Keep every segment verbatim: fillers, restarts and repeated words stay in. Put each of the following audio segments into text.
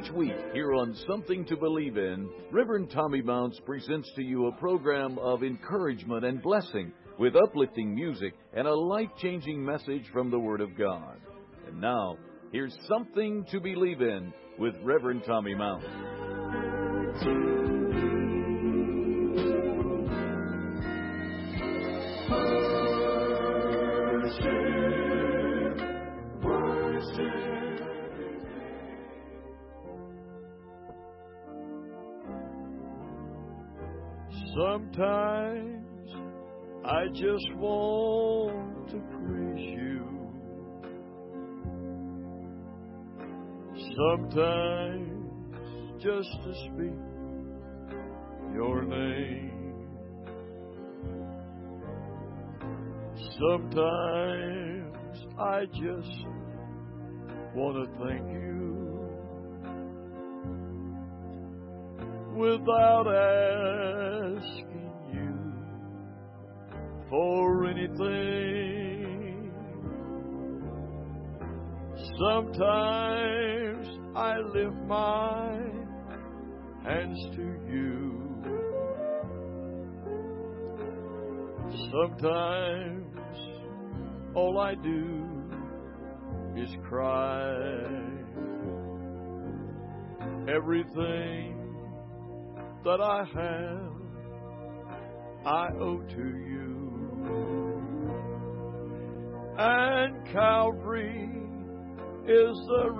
Each week, here on Something to Believe in, Reverend Tommy Mounts presents to you a program of encouragement and blessing with uplifting music and a life-changing message from the Word of God. And now, here's Something to Believe in with Reverend Tommy Mounts. Sometimes I just want to praise you. Sometimes just to speak your name. Sometimes I just want to thank you without asking you for anything. Sometimes I lift my hands to you. Sometimes all I do is cry. Everything that I have, I owe to you. And Calvary is the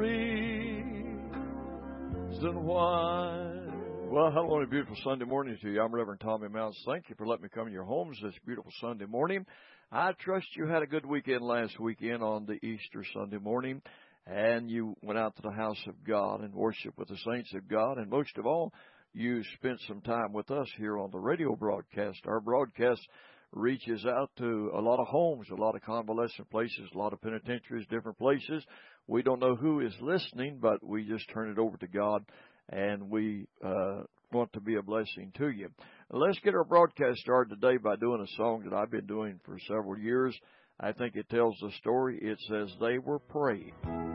reason why. Well, hello and a beautiful Sunday morning to you. I'm Reverend Tommy Mounts. Thank you for letting me come in your homes this beautiful Sunday morning. I trust you had a good weekend last weekend on the Easter Sunday morning, and you went out to the house of God and worshiped with the saints of God, and most of all, you spent some time with us here on the radio broadcast. Our broadcast reaches out to a lot of homes, a lot of convalescent places, a lot of penitentiaries, different places. We don't know who is listening, but we just turn it over to God, and we uh, want to be a blessing to you. Let's get our broadcast started today by doing a song that I've been doing for several years. I think it tells the story. It says, "They were praying."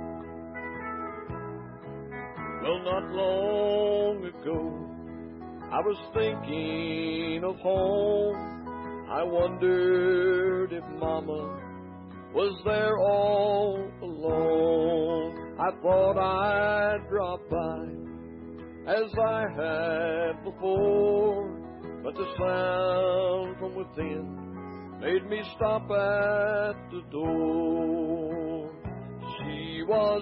Well, not long ago, I was thinking of home. I wondered if Mama was there all alone. I thought I'd drop by as I had before, but the sound from within made me stop at the door. She was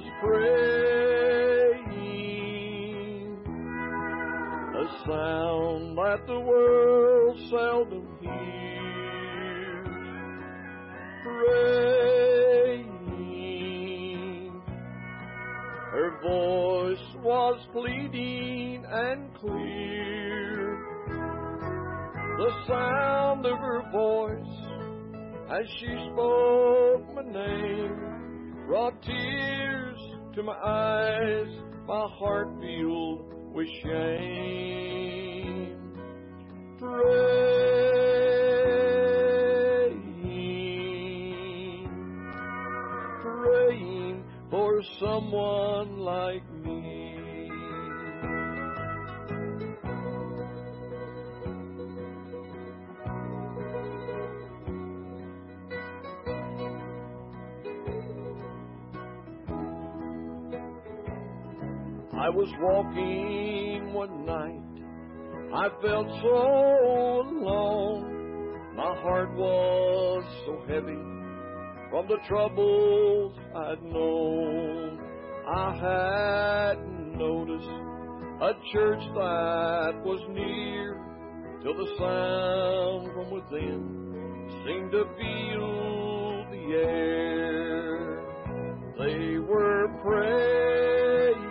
praying, a sound that the world seldom hears. Praying, her voice was pleading and clear. The sound of her voice as she spoke my name brought tears to my eyes, my heart filled with shame. Praying, praying for someone like me. I was walking one night, I felt so alone. My heart was so heavy from the troubles I'd known. I hadn't noticed a church that was near, till the sound from within seemed to fill the air. They were praying,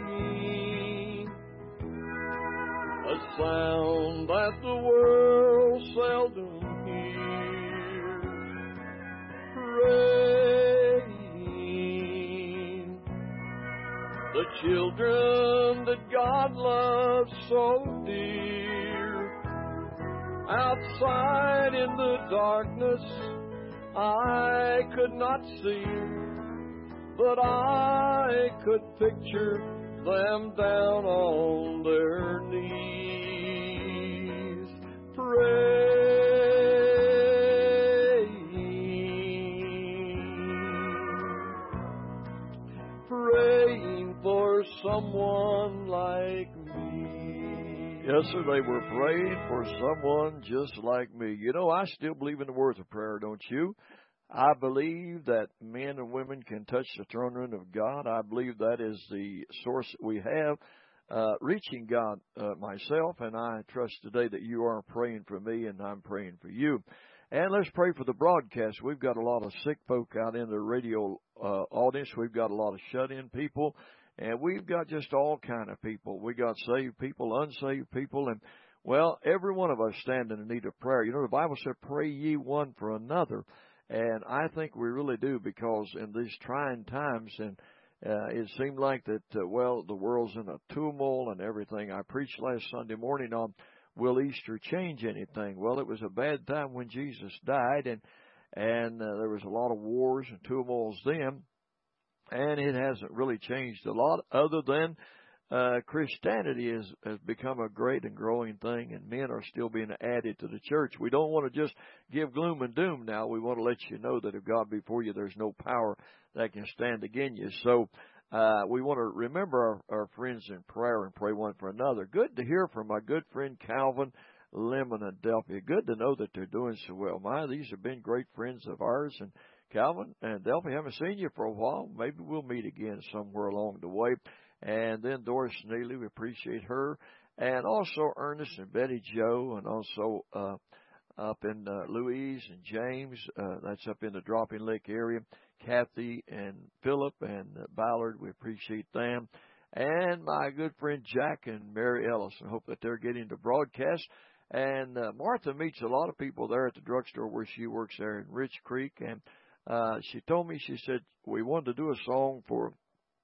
a sound that the world seldom hears. Praying, the children that God loves so dear. Outside in the darkness I could not see, but I could picture them down on their knees, praying, praying for someone like me. Yes, sir, they were praying for someone just like me. You know, I still believe in the words of prayer, don't you? I believe that men and women can touch the throne room of God. I believe that is the source that we have, uh, reaching God uh, myself, and I trust today that you are praying for me and I'm praying for you. And let's pray for the broadcast. We've got a lot of sick folk out in the radio uh, audience. We've got a lot of shut-in people, and we've got just all kind of people. We got saved people, unsaved people, and, well, every one of us stand in need of prayer. You know, the Bible said, pray ye one for another. And I think we really do, because in these trying times, and uh, it seemed like that, uh, well, the world's in a tumult and everything. I preached last Sunday morning on, will Easter change anything? Well, it was a bad time when Jesus died, and and uh, there was a lot of wars and tumults then, and it hasn't really changed a lot other than Uh, Christianity has, has become a great and growing thing, and men are still being added to the church. We don't want to just give gloom and doom now. We want to let you know that if God be for you, there's no power that can stand against you. So uh, we want to remember our, our friends in prayer and pray one for another. Good to hear from my good friend Calvin Lemon and Delphia. Good to know that they're doing so well. My, these have been great friends of ours, and Calvin and Delphia, haven't seen you for a while. Maybe we'll meet again somewhere along the way. And then Doris Neely, we appreciate her. And also Ernest and Betty Joe, and also uh, up in uh, Louise and James, uh, that's up in the Dropping Lake area. Kathy and Philip and uh, Ballard, we appreciate them. And my good friend Jack and Mary Ellis, I hope that they're getting the broadcast. And uh, Martha meets a lot of people there at the drugstore where she works there in Rich Creek. And uh, she told me, she said, we wanted to do a song for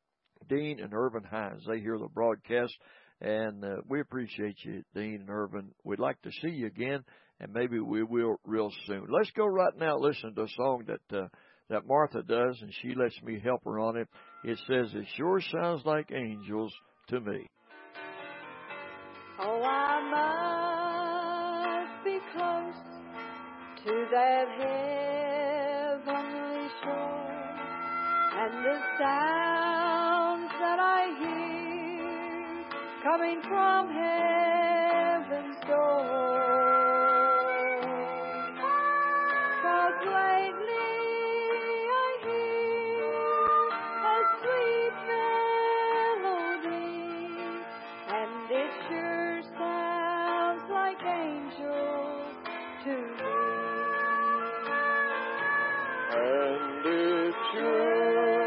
Dean and Irvin Hines. They hear the broadcast, and uh, we appreciate you, Dean and Irvin. We'd like to see you again, and maybe we will real soon. Let's go right now listen to a song that uh, that Martha does, and she lets me help her on it. It says, it sure sounds like angels to me. Oh, I must be close to that heavenly shore, and the sounds that I hear coming from heaven's door. 'Cause lately I hear a sweet melody, and it sure sounds like angels to me. And it sure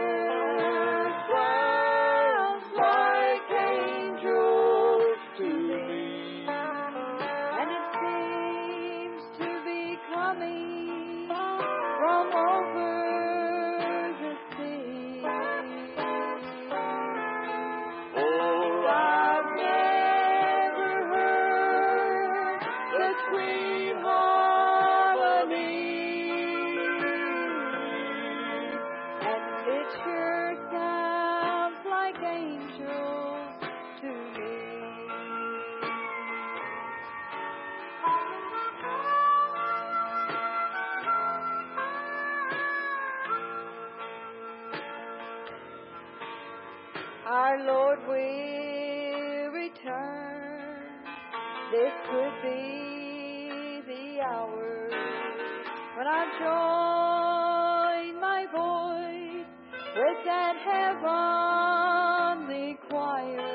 our Lord will return. This could be the hour when I join my voice with that heavenly choir,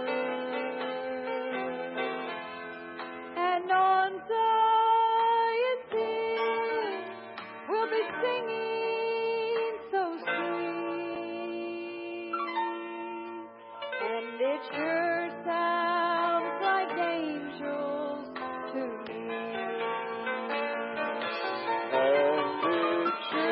and on Zion's hill we'll be singing so sweet, and it sure sounds like angels to me. And it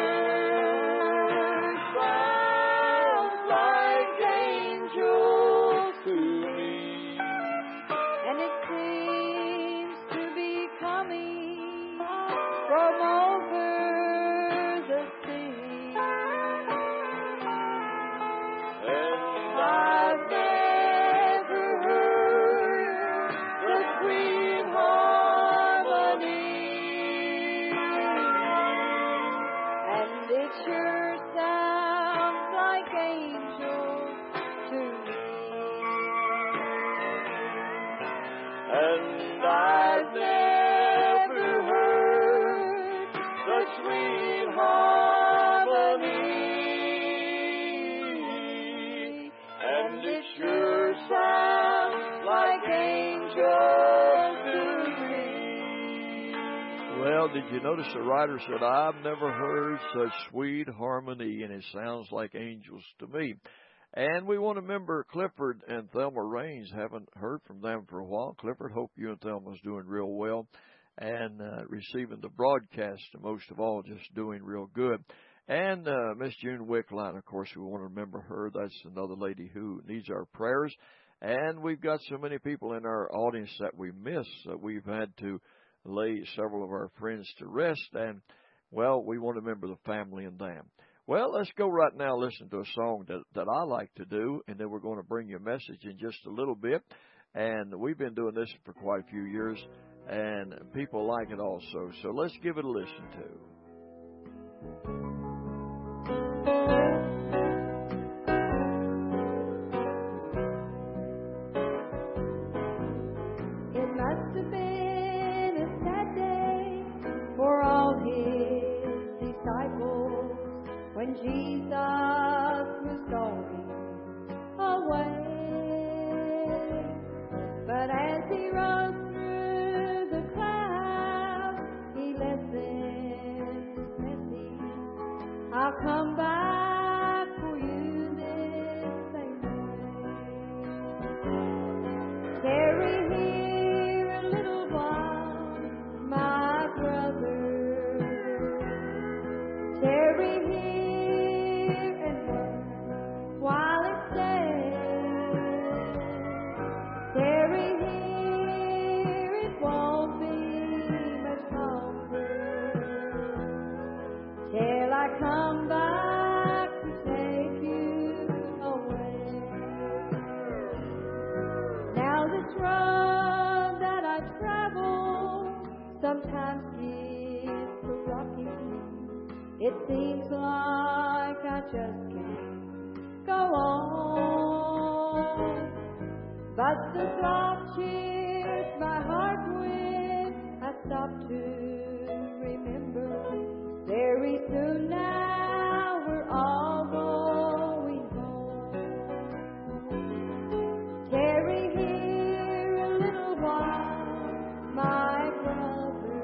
sure sounds like angels to me. And it seems to be coming from over the sea. And I've sure sounds like angels to me. And I've never heard such sweet harmony, and it sure sounds like angels to me. Well, did you notice the writer said, I've never heard such sweet harmony, and it sounds like angels to me. And we want to remember Clifford and Thelma Raines. Haven't heard from them for a while. Clifford, hope you and Thelma's doing real well and uh, receiving the broadcast, most of all, just doing real good. And uh, Miss June Wickline, of course, we want to remember her. That's another lady who needs our prayers. And we've got so many people in our audience that we miss. Uh, we've had to lay several of our friends to rest. And, well, we want to remember the family and them. Well, let's go right now listen to a song that, that I like to do, and then we're going to bring you a message in just a little bit. And we've been doing this for quite a few years, and people like it also. So let's give it a listen to. It must have been a sad day for all his disciples when Jesus was going away. But as he rode through the clouds, he left them this message: I'll come back for you this same way. Tarry here a little while, my brother. Tarry here and work while it's day. Tarry here, it won't be much longer till I come back to take you away. Now this road that I travel sometimes gets so rocky. It seems like I just can't go on. But the thought cheers my heart when I stop to remember. Very soon now we're all going home. Tarry here a little while, my brother.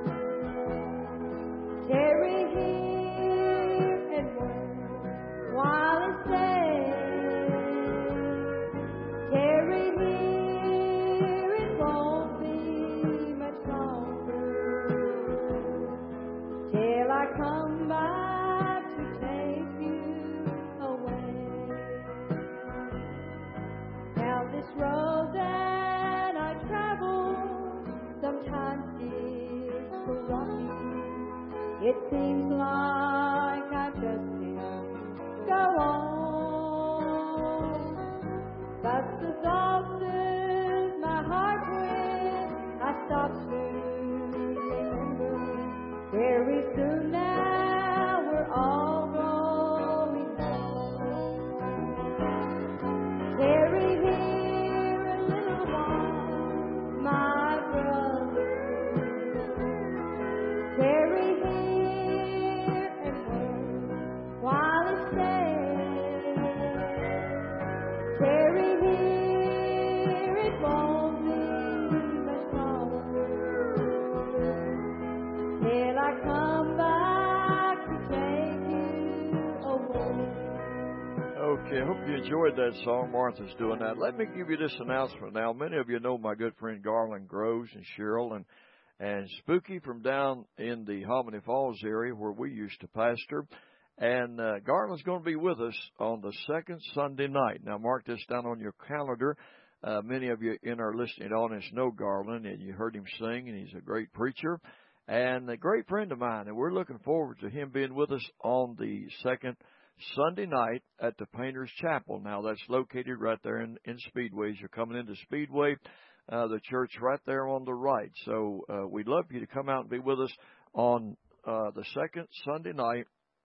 Tarry here and work while it's day. Tarry here, it won't be much longer till I come back to take you away. Now this road that I travel sometimes gets so rocky. It seems like I just can't go on. But the thought fills my heart when I stop to remember. Very soon now we're all going home. Tarry here a little while, my brother. Tarry here and work while it's day. Tarry here, it won't be much longer till I come back to take you away. Okay, I hope you enjoyed that song. Martha's doing that. Let me give you this announcement now. Many of you know my good friend Garland Groves and Cheryl and and Spooky from down in the Hominy Falls area where we used to pastor. And uh, Garland's going to be with us on the second Sunday night. Now, mark this down on your calendar. Uh, many of you in our listening audience know Garland, and you heard him sing, and he's a great preacher and a great friend of mine. And we're looking forward to him being with us on the second Sunday night at the Painters Chapel. Now, that's located right there in, in Speedway. As you're coming into Speedway, uh, the church right there on the right. So uh, we'd love for you to come out and be with us on uh, the second Sunday night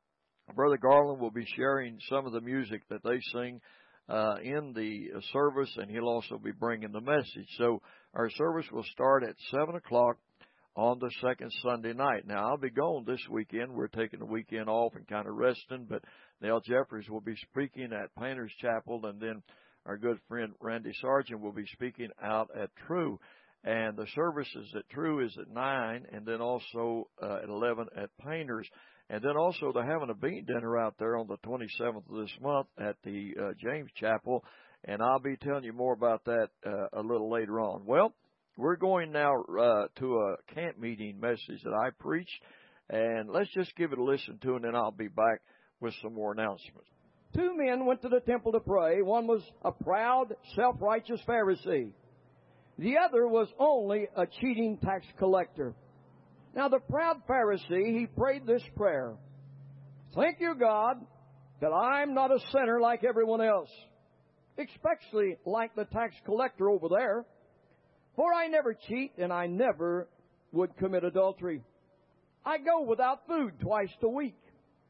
Brother Garland will be sharing some of the music that they sing uh, in the service, and he'll also be bringing the message. So our service will start at seven o'clock on the second Sunday night. Now, I'll be gone this weekend. We're taking the weekend off and kind of resting, but Nell Jeffries will be speaking at Painter's Chapel, and then our good friend Randy Sargent will be speaking out at True. And the services at True is at nine, and then also uh, at eleven at Painter's. And then also they're having a bean dinner out there on the twenty-seventh of this month at the uh, James Chapel, and I'll be telling you more about that uh, a little later on. Well, we're going now uh, to a camp meeting message that I preached, and let's just give it a listen to, and then I'll be back with some more announcements. Two men went to the temple to pray. One was a proud, self-righteous Pharisee. The other was only a cheating tax collector. Now, the proud Pharisee, he prayed this prayer. Thank you, God, that I'm not a sinner like everyone else, especially like the tax collector over there. For I never cheat, and I never would commit adultery. I go without food twice a week.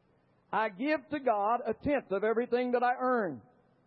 I give to God a tenth of everything that I earn.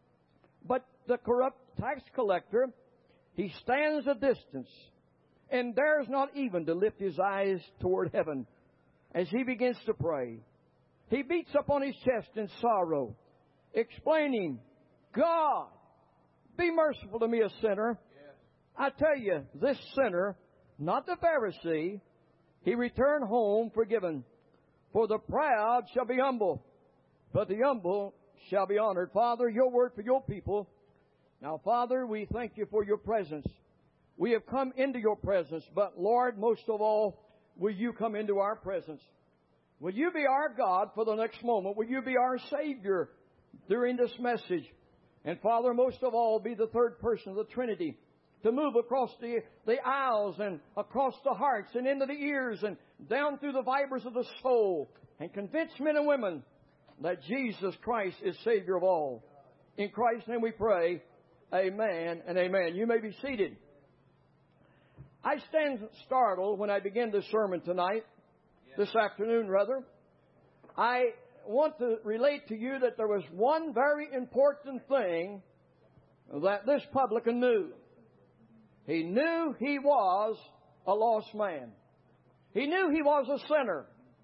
But the corrupt tax collector, he stands a distance and dares not even to lift his eyes toward heaven as he begins to pray. He beats upon his chest in sorrow, explaining, God, be merciful to me, a sinner. Yes. I tell you, this sinner, not the Pharisee, he returned home forgiven. For the proud shall be humble, but the humble shall be honored. Father, your word for your people. Now, Father, we thank you for your presence. We have come into your presence, but Lord, most of all, will you come into our presence? Will you be our God for the next moment? Will you be our Savior during this message? And Father, most of all, be the third person of the Trinity to move across the, the aisles and across the hearts and into the ears and down through the fibers of the soul and convince men and women that Jesus Christ is Savior of all. In Christ's name we pray, amen and amen. You may be seated. I stand startled when I begin this sermon tonight, this afternoon rather. I want to relate to you that there was one very important thing that this publican knew. He knew he was a lost man. He knew he was a sinner.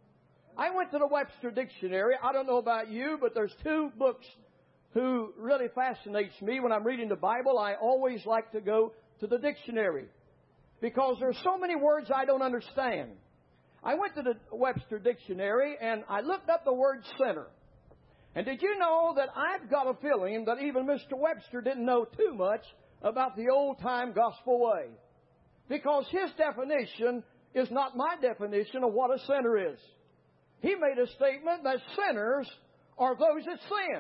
I went to the Webster Dictionary. I don't know about you, but there's two books who really fascinates me. When I'm reading the Bible, I always like to go to the dictionary because there's so many words I don't understand. I went to the Webster Dictionary and I looked up the word sinner. And did you know that I've got a feeling that even Mister Webster didn't know too much about the old-time gospel way? Because his definition is not my definition of what a sinner is. He made a statement that sinners are those that sin.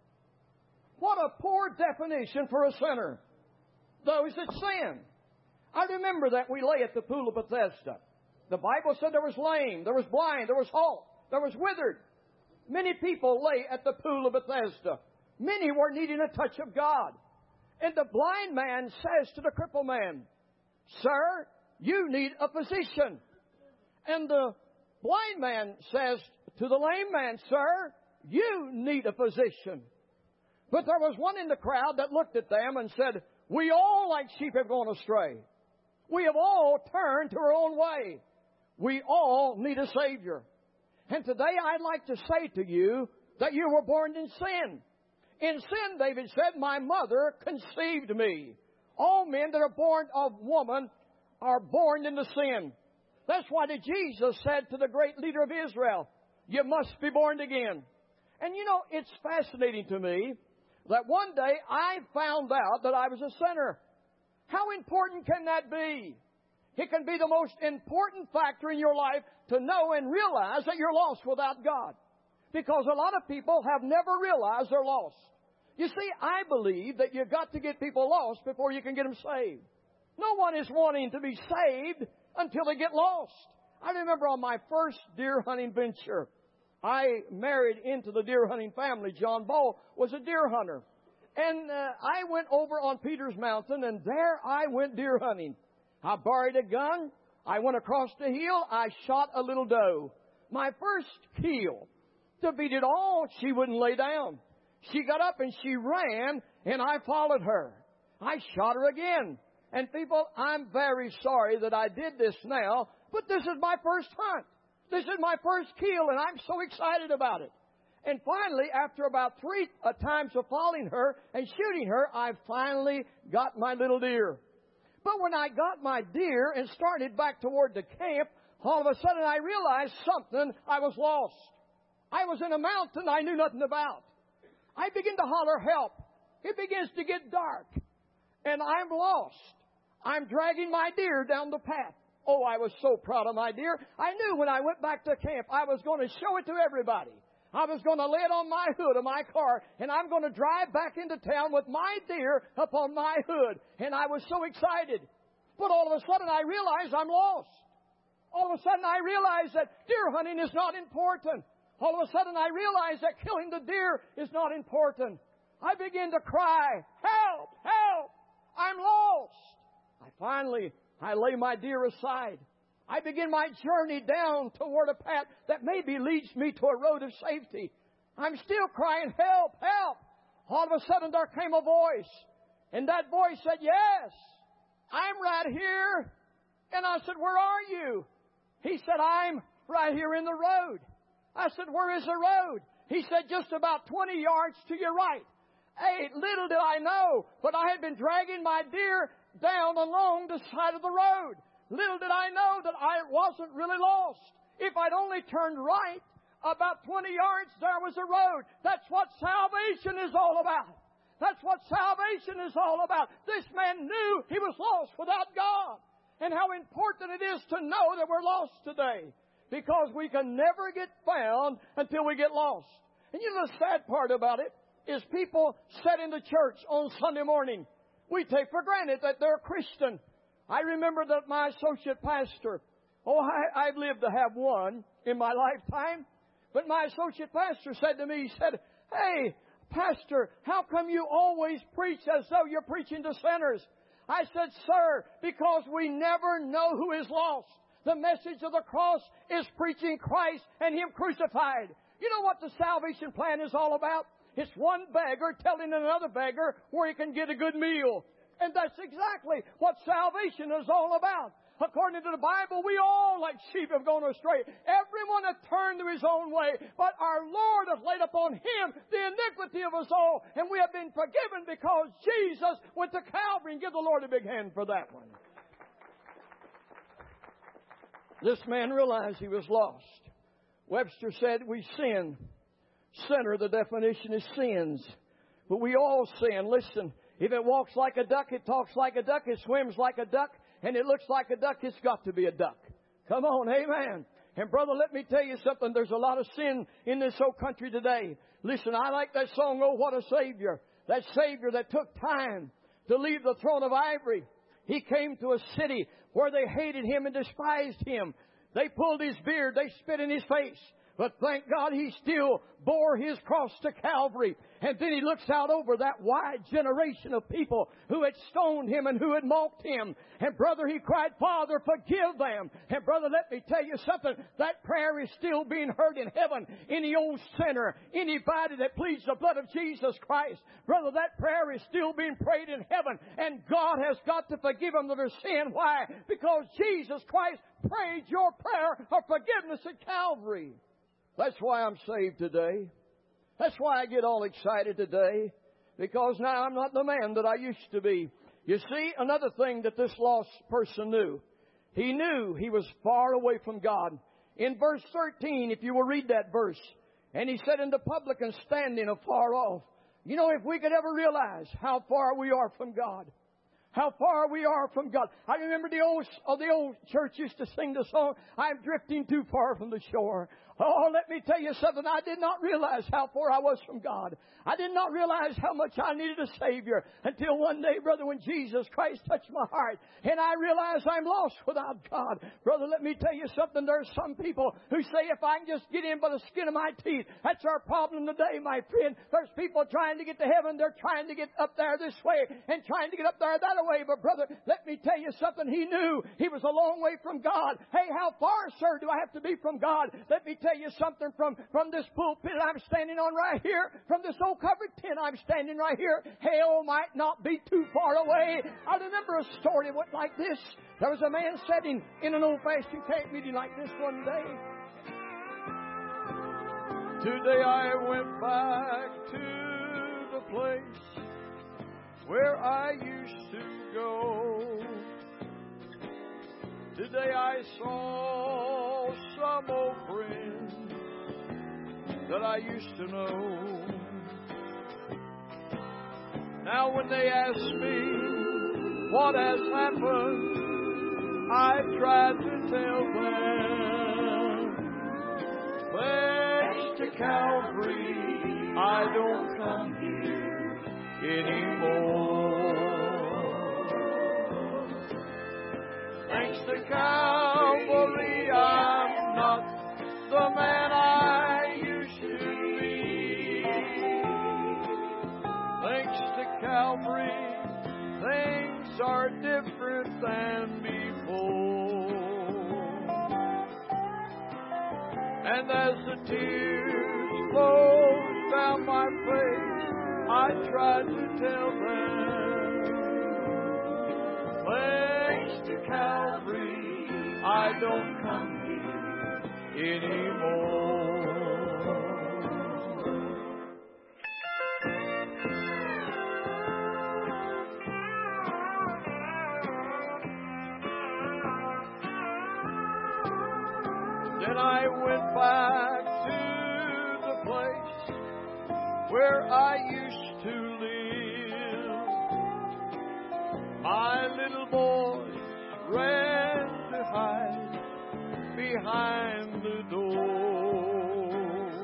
What a poor definition for a sinner. Those that sin. I remember that we lay at the pool of Bethesda. The Bible said there was lame, there was blind, there was halt, there was withered. Many people lay at the pool of Bethesda. Many were needing a touch of God. And the blind man says to the crippled man, Sir, you need a physician. And the blind man says to the lame man, Sir, you need a physician. But there was one in the crowd that looked at them and said, We all like sheep have gone astray. We have all turned to our own way. We all need a Savior. And today I'd like to say to you that you were born in sin. In sin, David said, My mother conceived me. All men that are born of woman are born into sin. That's why the Jesus said to the great leader of Israel, You must be born again. And you know, it's fascinating to me that one day I found out that I was a sinner. How important can that be? It can be the most important factor in your life to know and realize that you're lost without God. Because a lot of people have never realized they're lost. You see, I believe that you've got to get people lost before you can get them saved. No one is wanting to be saved until they get lost. I remember on my first deer hunting venture, I married into the deer hunting family. John Ball was a deer hunter. And uh, I went over on Peters Mountain, and there I went deer hunting. I borrowed a gun. I went across the hill. I shot a little doe. My first kill. To beat it all, she wouldn't lay down. She got up and she ran, and I followed her. I shot her again. And people, I'm very sorry that I did this now, but this is my first hunt. This is my first kill, and I'm so excited about it. And finally, after about three uh, times of following her and shooting her, I finally got my little deer. But when I got my deer and started back toward the camp, all of a sudden I realized something. I was lost. I was in a mountain I knew nothing about. I begin to holler, help. It begins to get dark. And I'm lost. I'm dragging my deer down the path. Oh, I was so proud of my deer. I knew when I went back to camp, I was going to show it to everybody. I was going to lay it on my hood of my car, and I'm going to drive back into town with my deer upon my hood. And I was so excited. But all of a sudden, I realized I'm lost. All of a sudden, I realized that deer hunting is not important. All of a sudden, I realized that killing the deer is not important. I began to cry, help, help, I'm lost. I finally, I lay my deer aside. I begin my journey down toward a path that maybe leads me to a road of safety. I'm still crying, help, help. All of a sudden there came a voice. And that voice said, yes, I'm right here. And I said, where are you? He said, I'm right here in the road. I said, where is the road? He said, just about twenty yards to your right. Hey, little did I know, but I had been dragging my deer down along the side of the road. Little did I know that I wasn't really lost. If I'd only turned right, about twenty yards, there was a road. That's what salvation is all about. That's what salvation is all about. This man knew he was lost without God. And how important it is to know that we're lost today. Because we can never get found until we get lost. And you know the sad part about it is people sit in the church on Sunday morning. We take for granted that they're a Christian. I remember that my associate pastor, oh, I, I've lived to have one in my lifetime, but my associate pastor said to me, he said, hey, pastor, how come you always preach as though you're preaching to sinners? I said, sir, because we never know who is lost. The message of the cross is preaching Christ and Him crucified. You know what the salvation plan is all about? It's one beggar telling another beggar where he can get a good meal. And that's exactly what salvation is all about. According to the Bible, we all like sheep have gone astray. Everyone hath turned to his own way. But our Lord hath laid upon Him the iniquity of us all. And we have been forgiven because Jesus went to Calvary. And give the Lord a big hand for that one. This man realized he was lost. Webster said we sin. Sinner, the definition is sins. But we all sin. Listen, if it walks like a duck, it talks like a duck, it swims like a duck, and it looks like a duck, it's got to be a duck. Come on, amen. And brother, let me tell you something. There's a lot of sin in this whole country today. Listen, I like that song, Oh, What a Savior. That Savior that took time to leave the throne of ivory. He came to a city where they hated Him and despised Him. They pulled His beard. They spit in His face. But thank God He still bore His cross to Calvary. And then He looks out over that wide generation of people who had stoned Him and who had mocked Him. And brother, He cried, Father, forgive them. And brother, let me tell you something. That prayer is still being heard in heaven. Any old sinner, anybody that pleads the blood of Jesus Christ, brother, that prayer is still being prayed in heaven. And God has got to forgive them of their sin. Why? Because Jesus Christ prayed your prayer of forgiveness at Calvary. That's why I'm saved today. That's why I get all excited today. Because now I'm not the man that I used to be. You see, another thing that this lost person knew. He knew he was far away from God. In verse thirteen, if you will read that verse. And he said, and the publican standing afar off. You know, if we could ever realize how far we are from God. How far we are from God. I remember the old, oh, the old church used to sing the song, I'm drifting too far from the shore. Oh, let me tell you something. I did not realize how far I was from God. I did not realize how much I needed a Savior until one day, brother, when Jesus Christ touched my heart. And I realized I'm lost without God. Brother, let me tell you something. There's some people who say if I can just get in by the skin of my teeth, that's our problem today, my friend. There's people trying to get to heaven. They're trying to get up there this way and trying to get up there that way. But brother, let me tell you something. He knew he was a long way from God. Hey, how far, sir, do I have to be from God? Let me tell you something from, from this pulpit I'm standing on right here, from this old covered tent I'm standing right here. Hell might not be too far away. I remember a story that went like this. There was a man sitting in an old-fashioned camp meeting like this one day. Today I went back to the place where I used to go. Today I saw some old friends that I used to know. Now when they ask me what has happened, I tried to tell them, thanks to Calvary, I don't come here anymore. Thanks to Calvary, I'm not the man I used to be. Thanks to Calvary, things are different than before. And as the tears flowed down my face, I tried to tell them, thanks to Calvary, I don't come here anymore. Then I went back to the place where I used to live. My little boys ran to hide behind the door.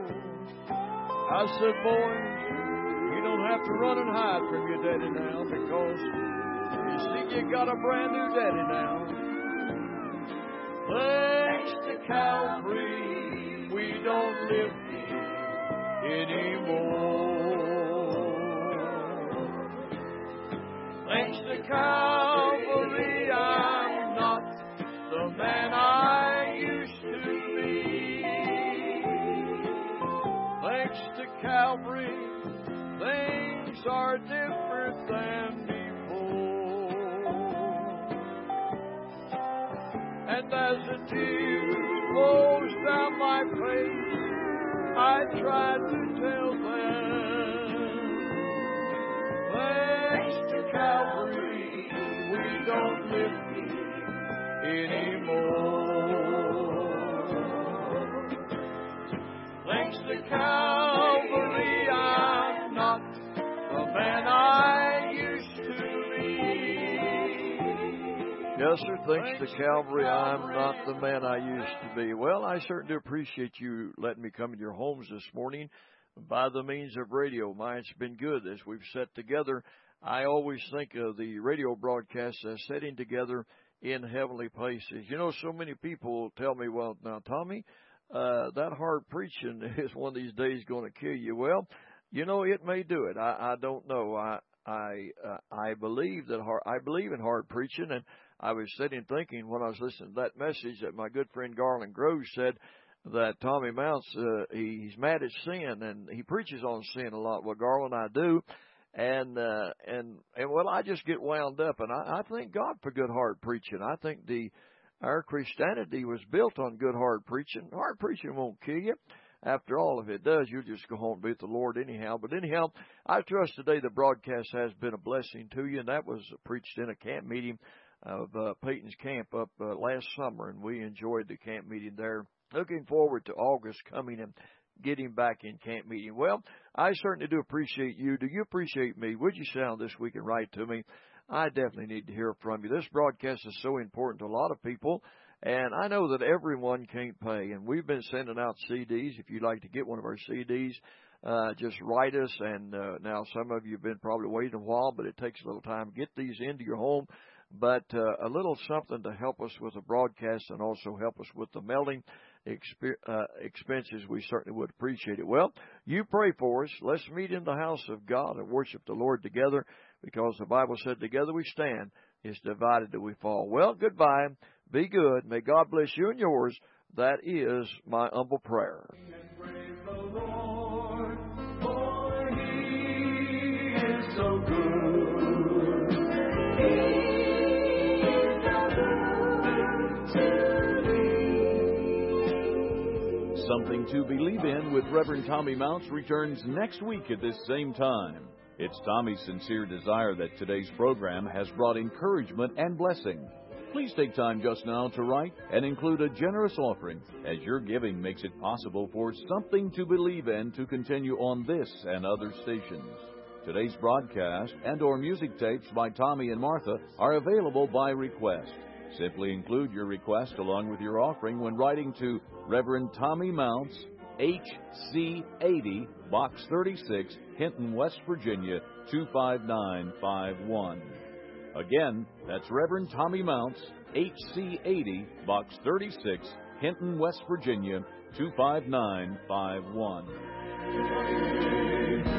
I said, boys, you don't have to run and hide from your daddy now, because you see you got a brand new daddy now. Thanks to Calvary, we don't live here anymore. Thanks to Calvary, I'm not the man I used to be. Thanks to Calvary, things are different than before. And as the tears flows down my face, I tried to tell them, thanks to Calvary, we don't live here anymore. Thanks to Calvary, I'm not the man I used to be. Yes, sir. Thanks to Calvary, I'm not the man I used to be. Well, I certainly appreciate you letting me come in your homes this morning by the means of radio. My, it's been good as we've sat together. I always think of the radio broadcasts as sitting together in heavenly places. You know, so many people tell me, well, now, Tommy, uh, that hard preaching is one of these days going to kill you. Well, you know, it may do it. I, I don't know. I I uh, I believe that hard, I believe in hard preaching, and I was sitting thinking when I was listening to that message that my good friend Garland Groves said that Tommy Mounts, uh, he, he's mad at sin, and he preaches on sin a lot. Well, Garland, I do. And, uh, and, and well, I just get wound up, and I, I thank God for good hard preaching. I think the, our Christianity was built on good hard preaching. Hard preaching won't kill you. After all, if it does, you'll just go home and be with the Lord anyhow. But anyhow, I trust today the broadcast has been a blessing to you, and that was preached in a camp meeting of uh, Peyton's camp up uh, last summer, and we enjoyed the camp meeting there. Looking forward to August coming and getting back in camp meeting. Well, I certainly do appreciate you. Do you appreciate me? Would you sound this week and write to me? I definitely need to hear from you. This broadcast is so important to a lot of people, and I know that everyone can't pay, and we've been sending out C Ds. If you'd like to get one of our C Ds, uh, just write us, and uh, now some of you have been probably waiting a while, but it takes a little time to get these into your home. But uh, a little something to help us with the broadcast and also help us with the mailing exp- uh, expenses, we certainly would appreciate it. Well, you pray for us. Let's meet in the house of God and worship the Lord together, because the Bible said, together we stand, it's divided that we fall. Well, goodbye. Be good. May God bless you and yours That is my humble prayer. So good. He is so good to me. Something to Believe In with Reverend Tommy Mounts returns next week at this same time. It's Tommy's sincere desire that today's program has brought encouragement and blessing. Please take time just now to write and include a generous offering, as your giving makes it possible for Something to Believe In to continue on this and other stations. Today's broadcast and or music tapes by Tommy and Martha are available by request. Simply include your request along with your offering when writing to Reverend Tommy Mounts, H C eighty, Box thirty-six, Hinton, West Virginia, two five nine five one. Again, that's Reverend Tommy Mounts, H C eighty, Box thirty-six, Hinton, West Virginia, two five nine five one.